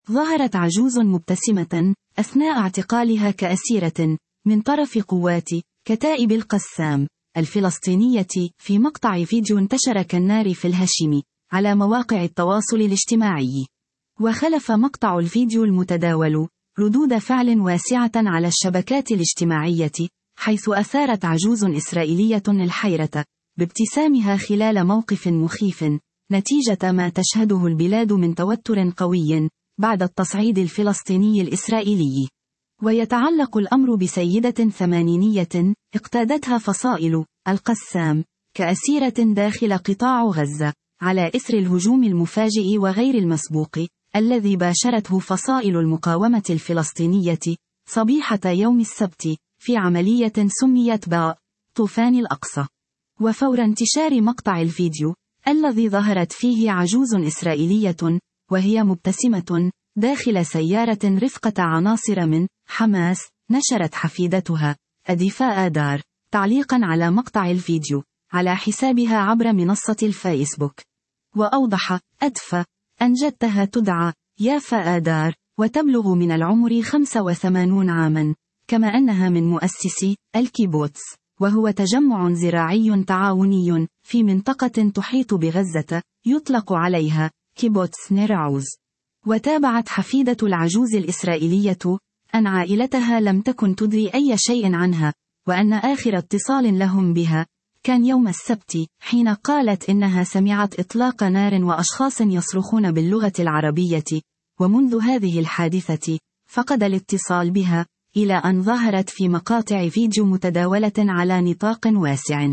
ظهرت عجوز مبتسمة أثناء اعتقالها كأسيرة من طرف قوات كتائب القسام الفلسطينية في مقطع فيديو انتشر كالنار في الهشيم على مواقع التواصل الاجتماعي. وخلف مقطع الفيديو المتداول ردود فعل واسعة على الشبكات الاجتماعية، حيث أثارت عجوز إسرائيلية الحيرة بابتسامها خلال موقف مخيف نتيجة ما تشهده البلاد من توتر قوي بعد التصعيد الفلسطيني الإسرائيلي. ويتعلق الأمر بسيدة ثمانينية اقتادتها فصائل القسام كأسيرة داخل قطاع غزة على إثر الهجوم المفاجئ وغير المسبوق الذي باشرته فصائل المقاومة الفلسطينية صبيحة يوم السبت في عملية سميت طوفان الأقصى. وفور انتشار مقطع الفيديو الذي ظهرت فيه عجوز إسرائيلية وهي مبتسمة داخل سيارة رفقة عناصر من حماس، نشرت حفيدتها أديفاء دار تعليقا على مقطع الفيديو على حسابها عبر منصة الفيسبوك، وأوضح أدفى أن جدتها تدعى يافا دار وتبلغ من العمر 85 عاما، كما أنها من مؤسسي الكيبوتس، وهو تجمع زراعي تعاوني في منطقة تحيط بغزة يطلق عليها كيبوتس نير عوز. وتابعت حفيدة العجوز الإسرائيلية أن عائلتها لم تكن تدري أي شيء عنها، وأن آخر اتصال لهم بها كان يوم السبت حين قالت إنها سمعت إطلاق نار وأشخاص يصرخون باللغة العربية، ومنذ هذه الحادثة فقد الاتصال بها إلى أن ظهرت في مقاطع فيديو متداولة على نطاق واسع.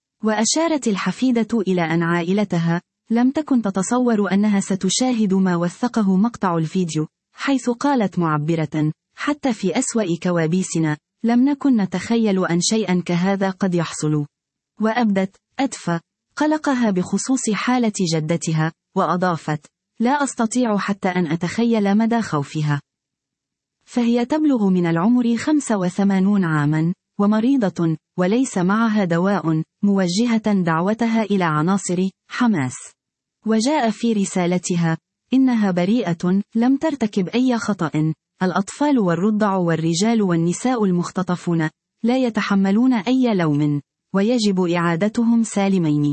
وأشارت الحفيدة إلى أن عائلتها لم تكن تتصور أنها ستشاهد ما وثقه مقطع الفيديو، حيث قالت معبرة: حتى في أسوأ كوابيسنا لم نكن نتخيل أن شيئا كهذا قد يحصل. وأبدت أدفى قلقها بخصوص حالة جدتها، وأضافت: لا أستطيع حتى أن أتخيل مدى خوفها، فهي تبلغ من العمر 85 عاما ومريضة وليس معها دواء، موجهة دعوتها إلى عناصر حماس. وجاء في رسالتها: إنها بريئة لم ترتكب أي خطأ، الأطفال والرضع والرجال والنساء المختطفون لا يتحملون أي لوم، ويجب إعادتهم سالمين.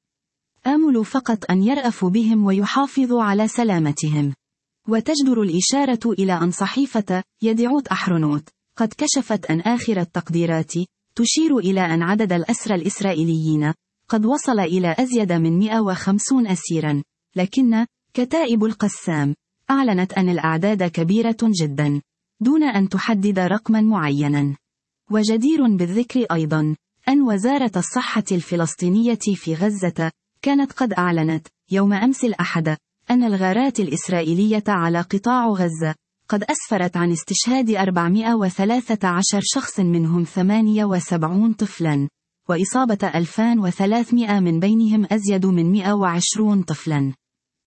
آمل فقط أن يرأفوا بهم ويحافظوا على سلامتهم. وتجدر الإشارة إلى أن صحيفة يدعوت أحرونوت قد كشفت أن آخر التقديرات تشير إلى أن عدد الأسرى الإسرائيليين قد وصل إلى أزيد من 150 أسيرا، لكن كتائب القسام أعلنت أن الأعداد كبيرة جدا دون أن تحدد رقما معينا. وجدير بالذكر أيضا أن وزارة الصحة الفلسطينية في غزة كانت قد أعلنت يوم أمس الأحد أن الغارات الإسرائيلية على قطاع غزة قد أسفرت عن استشهاد 413 شخص منهم 78 طفلا، وإصابة 2300 من بينهم أزيد من 120 طفلا.